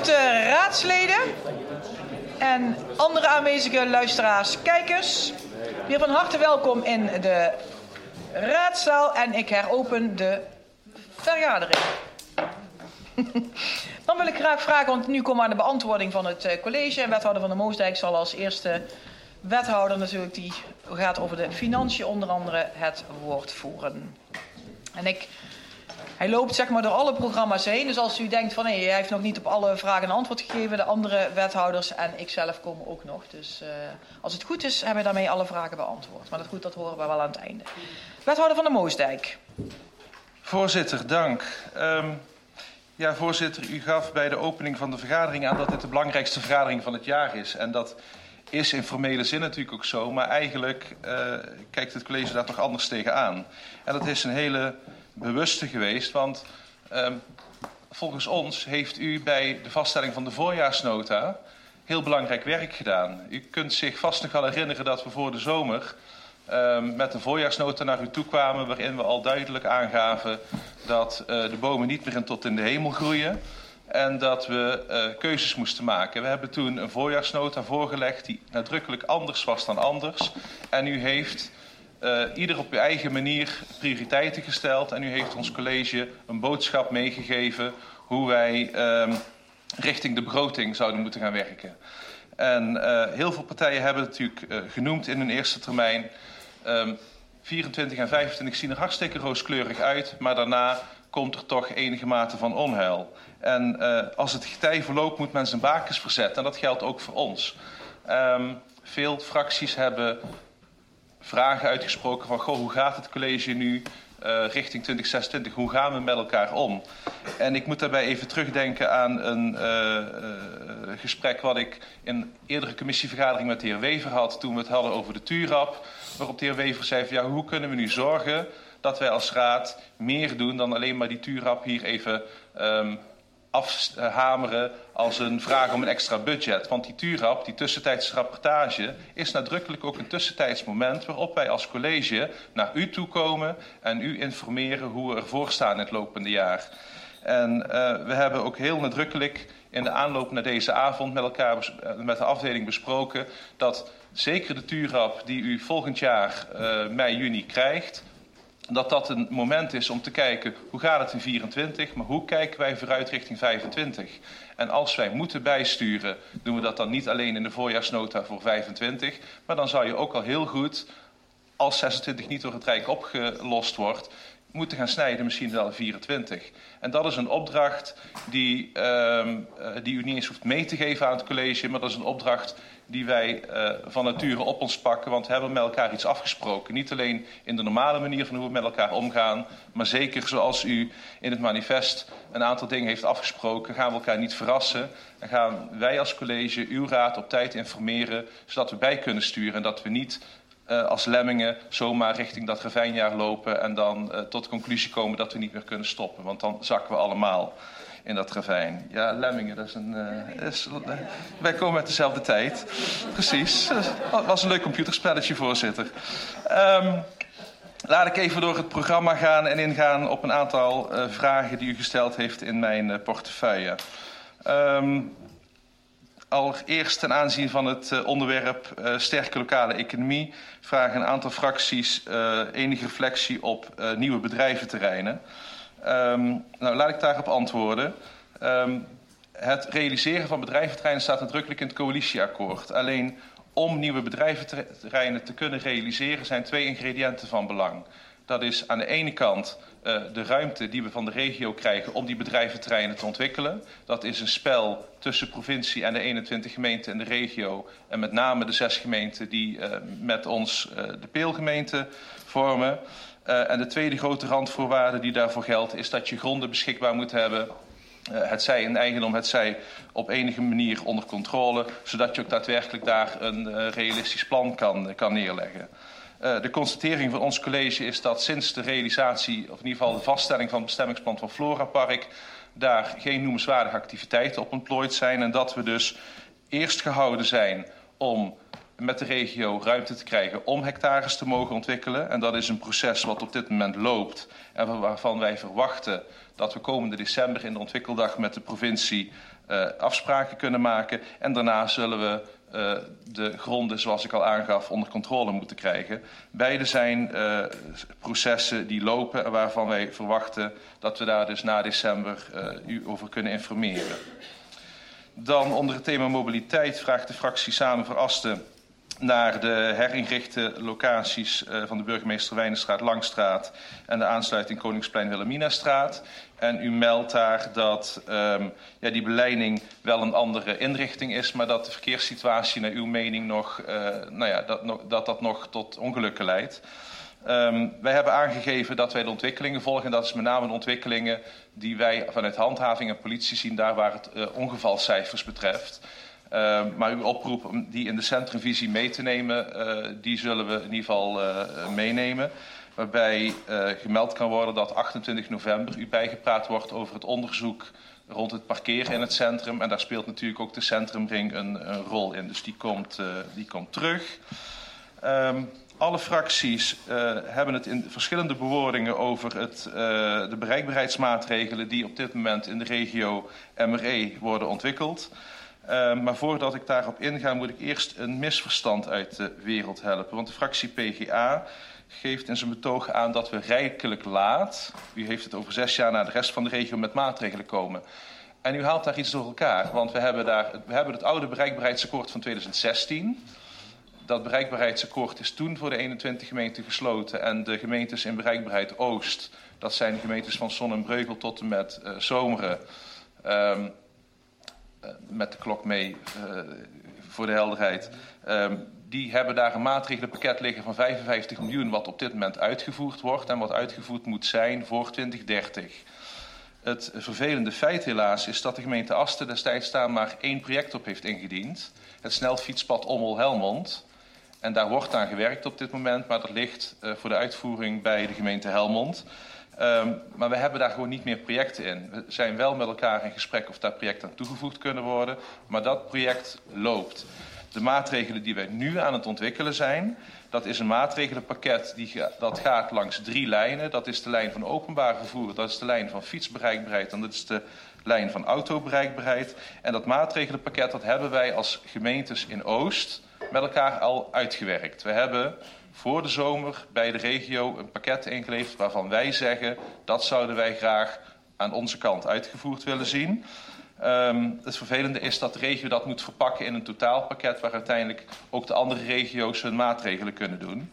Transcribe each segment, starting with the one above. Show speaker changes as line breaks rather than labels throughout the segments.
Beste raadsleden en andere aanwezige luisteraars, kijkers. Weer van harte welkom in de raadzaal en ik heropen de vergadering. Dan wil ik graag vragen, want nu komen we aan de beantwoording van het college. En wethouder Van der Moosdijk zal als eerste wethouder natuurlijk, die gaat over de financiën onder andere, het woord voeren. En hij loopt zeg maar door alle programma's heen. Dus als u denkt van hij heeft nog niet op alle vragen een antwoord gegeven, de andere wethouders en ik zelf komen ook nog. Dus als het goed is, hebben we daarmee alle vragen beantwoord. Maar dat horen we wel aan het einde. Wethouder Van der Moosdijk.
Voorzitter, dank. Ja, voorzitter, u gaf bij de opening van de vergadering aan dat dit de belangrijkste vergadering van het jaar is. En dat is in formele zin natuurlijk ook zo, maar eigenlijk kijkt het college daar toch anders tegenaan. En dat is een hele bewuste geweest, want volgens ons heeft u bij de vaststelling van de voorjaarsnota heel belangrijk werk gedaan. U kunt zich vast nog wel herinneren dat we voor de zomer met een voorjaarsnota naar u toe kwamen, waarin we al duidelijk aangaven dat de bomen niet meer tot in de hemel groeien en dat we keuzes moesten maken. We hebben toen een voorjaarsnota voorgelegd die nadrukkelijk anders was dan anders. En u heeft ieder op uw eigen manier prioriteiten gesteld en u heeft ons college een boodschap meegegeven hoe wij richting de begroting zouden moeten gaan werken. En heel veel partijen hebben het natuurlijk genoemd in hun eerste termijn. 24 en 25 zien er hartstikke rooskleurig uit, maar daarna komt er toch enige mate van onheil. En als het getij verloopt moet men zijn bakens verzetten en dat geldt ook voor ons. Veel fracties hebben vragen uitgesproken van hoe gaat het college nu richting 2026, hoe gaan we met elkaar om? En ik moet daarbij even terugdenken aan een gesprek wat ik in een eerdere commissievergadering met de heer Wever had toen we het hadden over de TURAP, waarop de heer Wever zei van, ja, hoe kunnen we nu zorgen dat wij als raad meer doen dan alleen maar die TURAP hier even afhameren als een vraag om een extra budget. Want die TURAP, die tussentijdse rapportage, is nadrukkelijk ook een tussentijds moment waarop wij als college naar u toe komen en u informeren hoe we ervoor staan in het lopende jaar. En we hebben ook heel nadrukkelijk in de aanloop naar deze avond met elkaar, met de afdeling besproken, dat zeker de TURAP die u volgend jaar mei, juni krijgt, dat een moment is om te kijken hoe gaat het in 24, maar hoe kijken wij vooruit richting 25. En als wij moeten bijsturen, doen we dat dan niet alleen in de voorjaarsnota voor 25, maar dan zou je ook al heel goed, als 26 niet door het Rijk opgelost wordt, moeten gaan snijden misschien wel in 24. En dat is een opdracht die u niet eens hoeft mee te geven aan het college, maar dat is een opdracht die wij van nature op ons pakken, want we hebben met elkaar iets afgesproken. Niet alleen in de normale manier van hoe we met elkaar omgaan, maar zeker zoals u in het manifest een aantal dingen heeft afgesproken, gaan we elkaar niet verrassen. En gaan wij als college uw raad op tijd informeren, zodat we bij kunnen sturen en dat we niet als lemmingen zomaar richting dat ravijnjaar lopen en dan tot de conclusie komen dat we niet meer kunnen stoppen. Want dan zakken we allemaal in dat ravijn. Ja, lemmingen, dat is wij komen uit dezelfde tijd. Precies. Dat was een leuk computerspelletje, voorzitter. Laat ik even door het programma gaan en ingaan op een aantal vragen die u gesteld heeft in mijn portefeuille. Allereerst ten aanzien van het onderwerp sterke lokale economie vragen een aantal fracties enige reflectie op nieuwe bedrijventerreinen. Nou, laat ik daarop antwoorden. Het realiseren van bedrijventerreinen staat nadrukkelijk in het coalitieakkoord. Alleen om nieuwe bedrijventerreinen te kunnen realiseren zijn twee ingrediënten van belang. Dat is aan de ene kant de ruimte die we van de regio krijgen om die bedrijventerreinen te ontwikkelen. Dat is een spel tussen provincie en de 21 gemeenten in de regio. En met name de 6 gemeenten die met ons de peelgemeente vormen. En de tweede grote randvoorwaarde die daarvoor geldt is dat je gronden beschikbaar moet hebben. Hetzij in eigendom, hetzij op enige manier onder controle. Zodat je ook daadwerkelijk daar een realistisch plan kan neerleggen. De constatering van ons college is dat sinds de realisatie, of in ieder geval de vaststelling van het bestemmingsplan van Florapark, daar geen noemenswaardige activiteiten op ontplooid zijn. En dat we dus eerst gehouden zijn om met de regio ruimte te krijgen om hectares te mogen ontwikkelen. En dat is een proces wat op dit moment loopt en waarvan wij verwachten dat we komende december in de ontwikkeldag met de provincie afspraken kunnen maken. En daarna zullen we de gronden, zoals ik al aangaf, onder controle moeten krijgen. Beide zijn processen die lopen en waarvan wij verwachten dat we daar dus na december u over kunnen informeren. Dan onder het thema mobiliteit vraagt de fractie Samen voor Asten naar de herinrichte locaties van de Burgemeester Wijnenstraat, Langstraat en de aansluiting Koningsplein-Wilhelminastraat. En u meldt daar dat die beleiding wel een andere inrichting is, maar dat de verkeerssituatie naar uw mening nog, dat nog tot ongelukken leidt. Wij hebben aangegeven dat wij de ontwikkelingen volgen. En dat is met name de ontwikkelingen die wij vanuit handhaving en politie zien, daar waar het ongevalcijfers betreft. Maar uw oproep om die in de centrumvisie mee te nemen, die zullen we in ieder geval meenemen. Waarbij gemeld kan worden dat 28 november u bijgepraat wordt over het onderzoek rond het parkeren in het centrum. En daar speelt natuurlijk ook de centrumring een rol in. Dus die komt terug. Alle fracties hebben het in verschillende bewoordingen over de bereikbaarheidsmaatregelen die op dit moment in de regio MRE worden ontwikkeld. Maar voordat ik daarop inga, moet ik eerst een misverstand uit de wereld helpen. Want de fractie PGA geeft in zijn betoog aan dat we rijkelijk laat, u heeft het over 6 jaar, naar de rest van de regio met maatregelen komen. En u haalt daar iets door elkaar, want we hebben het oude bereikbaarheidsakkoord van 2016. Dat bereikbaarheidsakkoord is toen voor de 21 gemeenten gesloten. En de gemeentes in bereikbaarheid Oost, dat zijn de gemeentes van Son en Breugel tot en met Zomeren. Met de klok mee, voor de helderheid. Die hebben daar een maatregelenpakket liggen van 55 miljoen... wat op dit moment uitgevoerd wordt en wat uitgevoerd moet zijn voor 2030. Het vervelende feit helaas is dat de gemeente Asten destijds daar maar 1 project op heeft ingediend. Het snelfietspad Ommel-Helmond. En daar wordt aan gewerkt op dit moment, maar dat ligt voor de uitvoering bij de gemeente Helmond. Maar we hebben daar gewoon niet meer projecten in. We zijn wel met elkaar in gesprek of daar projecten aan toegevoegd kunnen worden. Maar dat project loopt. De maatregelen die wij nu aan het ontwikkelen zijn, dat is een maatregelenpakket dat gaat langs 3 lijnen. Dat is de lijn van openbaar vervoer, dat is de lijn van fietsbereikbaarheid en dat is de lijn van autobereikbaarheid. En dat maatregelenpakket dat hebben wij als gemeentes in Oost met elkaar al uitgewerkt. We hebben voor de zomer bij de regio een pakket ingeleverd waarvan wij zeggen dat zouden wij graag aan onze kant uitgevoerd willen zien. Het vervelende is dat de regio dat moet verpakken in een totaalpakket waar uiteindelijk ook de andere regio's hun maatregelen kunnen doen.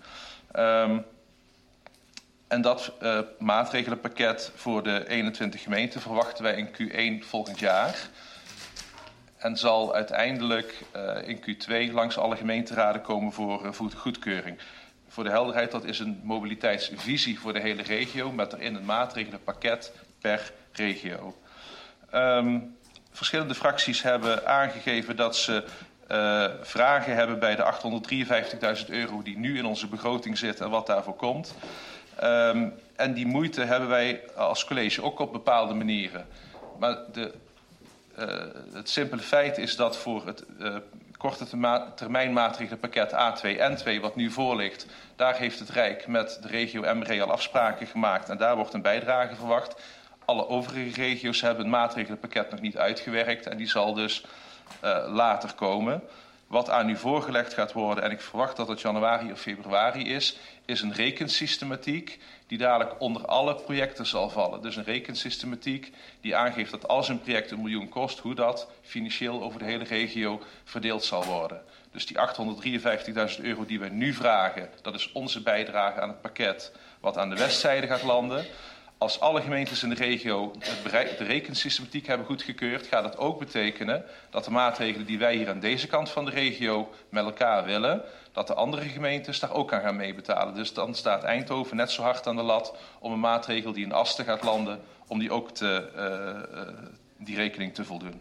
En dat maatregelenpakket voor de 21 gemeenten verwachten wij in Q1 volgend jaar. En zal uiteindelijk in Q2 langs alle gemeenteraden komen voor de goedkeuring. Voor de helderheid, dat is een mobiliteitsvisie voor de hele regio met erin een maatregelenpakket per regio. Verschillende fracties hebben aangegeven dat ze vragen hebben bij de €853.000 die nu in onze begroting zitten en wat daarvoor komt. En die moeite hebben wij als college ook op bepaalde manieren. Maar het simpele feit is dat voor het korte termijn maatregelenpakket A2-N2 wat nu voor ligt, daar heeft het Rijk met de regio MRE al afspraken gemaakt en daar wordt een bijdrage verwacht. Alle overige regio's hebben een maatregelenpakket nog niet uitgewerkt en die zal dus later komen. Wat aan u voorgelegd gaat worden, en ik verwacht dat het januari of februari is een rekensystematiek die dadelijk onder alle projecten zal vallen. Dus een rekensystematiek die aangeeft dat als een project €1 miljoen kost, hoe dat financieel over de hele regio verdeeld zal worden. Dus die €853.000 die wij nu vragen, dat is onze bijdrage aan het pakket wat aan de westzijde gaat landen. Als alle gemeentes in de regio de rekensystematiek hebben goedgekeurd, gaat het ook betekenen dat de maatregelen die wij hier aan deze kant van de regio met elkaar willen, dat de andere gemeentes daar ook aan gaan meebetalen. Dus dan staat Eindhoven net zo hard aan de lat om een maatregel die in Asten gaat landen, om die ook die rekening te voldoen.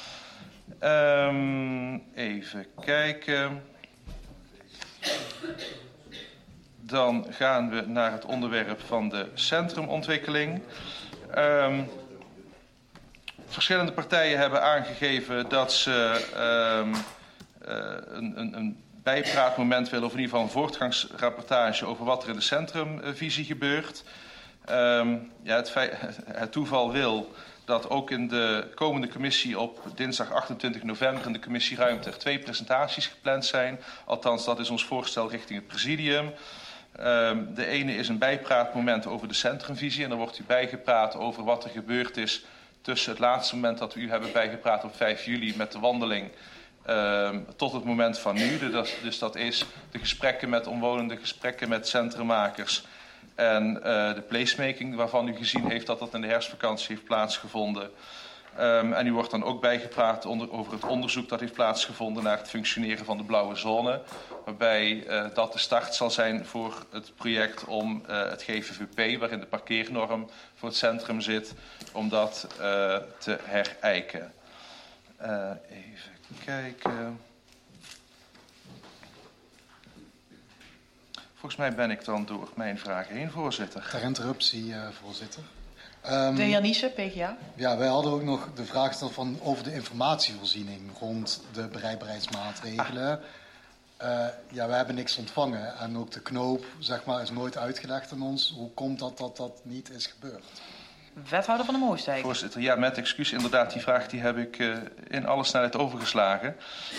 Even kijken. Dan gaan we naar het onderwerp van de centrumontwikkeling. Verschillende partijen hebben aangegeven dat ze een bijpraatmoment willen, of in ieder geval een voortgangsrapportage over wat er in de centrumvisie gebeurt. Het toeval wil dat ook in de komende commissie op dinsdag 28 november in de commissie Ruimte er 2 presentaties gepland zijn. Althans, dat is ons voorstel richting het presidium. De ene is een bijpraatmoment over de centrumvisie. En dan wordt u bijgepraat over wat er gebeurd is tussen het laatste moment dat we u hebben bijgepraat op 5 juli met de wandeling tot het moment van nu. Dus dat is de gesprekken met omwonenden, gesprekken met centrummakers en de placemaking waarvan u gezien heeft dat dat in de herfstvakantie heeft plaatsgevonden. En u wordt dan ook bijgepraat over het onderzoek dat heeft plaatsgevonden naar het functioneren van de blauwe zone. Waarbij dat de start zal zijn voor het project om het GVVP, waarin de parkeernorm voor het centrum zit, om dat te herijken. Even kijken. Volgens mij ben ik dan door mijn vragen heen, voorzitter.
Ter interruptie, voorzitter.
De heer Niesen, PGA.
Ja, wij hadden ook nog de vraag gesteld over de informatievoorziening rond de bereikbaarheidsmaatregelen. Ja, we hebben niks ontvangen en ook de knoop, zeg maar, is nooit uitgelegd aan ons. Hoe komt dat niet is gebeurd?
Wethouder van de Moosdijk.
Voorzitter, ja, met excuus, inderdaad, die vraag die heb ik in alle snelheid overgeslagen.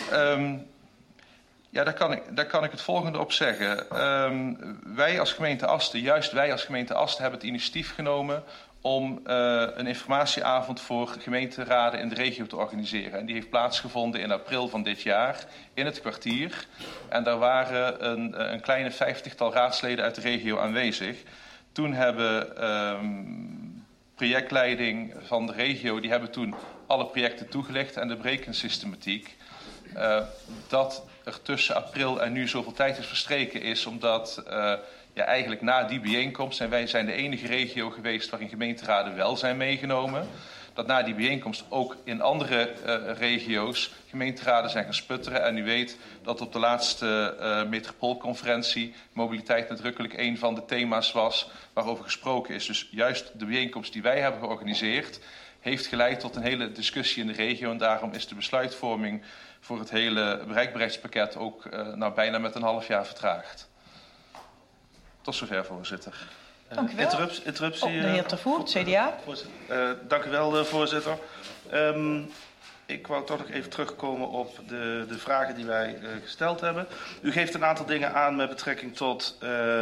Ja, daar kan ik het volgende op zeggen. Wij als gemeente Asten, juist wij als gemeente Asten, hebben het initiatief genomen om een informatieavond voor gemeenteraden in de regio te organiseren. En die heeft plaatsgevonden in april van dit jaar in het kwartier. En daar waren een kleine 50-tal raadsleden uit de regio aanwezig. Toen hebben projectleiding van de regio, die hebben toen alle projecten toegelicht en de berekensystematiek. Dat er tussen april en nu zoveel tijd is verstreken is omdat eigenlijk na die bijeenkomst, en wij zijn de enige regio geweest waarin gemeenteraden wel zijn meegenomen, dat na die bijeenkomst ook in andere regio's gemeenteraden zijn gaan sputteren. En u weet dat op de laatste metropoolconferentie mobiliteit nadrukkelijk een van de thema's was waarover gesproken is. Dus juist de bijeenkomst die wij hebben georganiseerd heeft geleid tot een hele discussie in de regio. En daarom is de besluitvorming voor het hele bereikbaarheidspakket ook bijna met een half jaar vertraagd. Tot zover, voorzitter.
Dank u wel.
Interruptie.
De heer Tervoer, CDA.
Dank u wel, voorzitter. Ik wou toch nog even terugkomen op de vragen die wij gesteld hebben. U geeft een aantal dingen aan met betrekking tot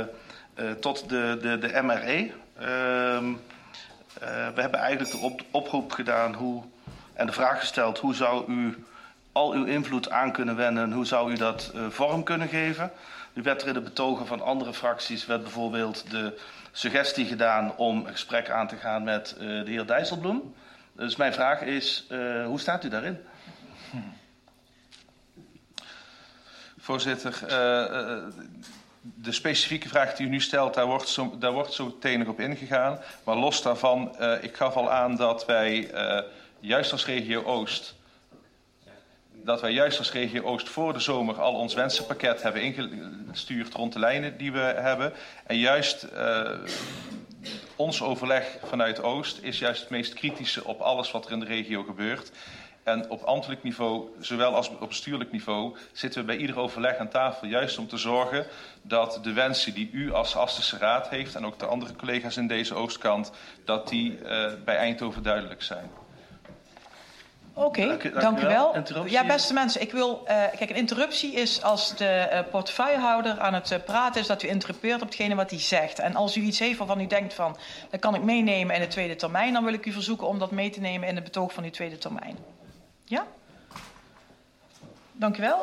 de MRE. We hebben eigenlijk de oproep gedaan en de vraag gesteld: hoe zou u al uw invloed aan kunnen wenden? Hoe zou u dat vorm kunnen geven? Nu werd er in de betogen van andere fracties bijvoorbeeld de suggestie gedaan om een gesprek aan te gaan met de heer Dijsselbloem. Dus mijn vraag is, hoe staat u daarin?
Voorzitter, de specifieke vraag die u nu stelt, daar wordt zo meteen nog op ingegaan. Maar los daarvan, ik gaf al aan dat wij juist als regio Oost voor de zomer al ons wensenpakket hebben ingestuurd rond de lijnen die we hebben. En juist ons overleg vanuit Oost is juist het meest kritische op alles wat er in de regio gebeurt. En op ambtelijk niveau, zowel als op bestuurlijk niveau, zitten we bij ieder overleg aan tafel. Juist om te zorgen dat de wensen die u als Astense Raad heeft en ook de andere collega's in deze Oostkant, dat die bij Eindhoven duidelijk zijn.
Oké, dank u wel. Ja, beste mensen, ik wil... kijk, een interruptie is als de portefeuillehouder aan het praten is, dat u interrupeert op hetgene wat hij zegt. En als u iets heeft waarvan u denkt van, dat kan ik meenemen in de tweede termijn, dan wil ik u verzoeken om dat mee te nemen in het betoog van uw tweede termijn. Ja? Dank u wel.